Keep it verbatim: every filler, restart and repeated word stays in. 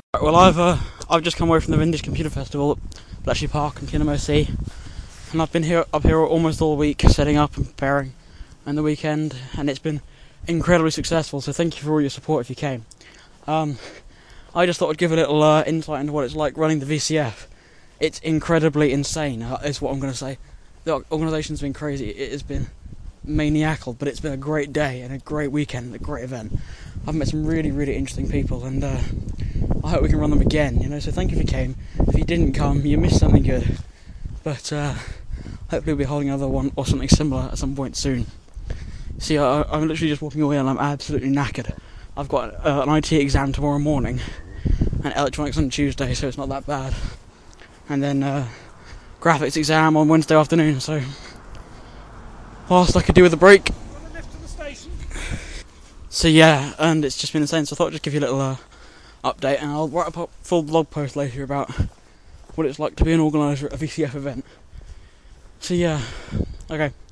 Right, well, I've uh, I've just come away from the Vintage Computer Festival at Bletchley Park in Kinham O C, and I've been here up here almost all week setting up and preparing, and the weekend, and it's been incredibly successful. So thank you for all your support if you came. Um, I just thought I'd give a little uh, insight into what it's like running the V C F. It's incredibly insane, uh, is what I'm going to say. The organisation's been crazy. It has been maniacal, but it's been a great day and a great weekend and a great event. I've met some really, really interesting people, and uh, I hope we can run them again, you know, so thank you if you came. If you didn't come, you missed something good. But uh, hopefully we'll be holding another one or something similar at some point soon. See, I, I'm literally just walking away and I'm absolutely knackered. I've got uh, an I T exam tomorrow morning and electronics on Tuesday, so it's not that bad. And then uh, graphics exam on Wednesday afternoon, so whilst I could do with a break. So yeah, and it's just been insane, so I thought I'd just give you a little uh, update, and I'll write a full blog post later about what it's like to be an organiser at a V C F event. So yeah, okay.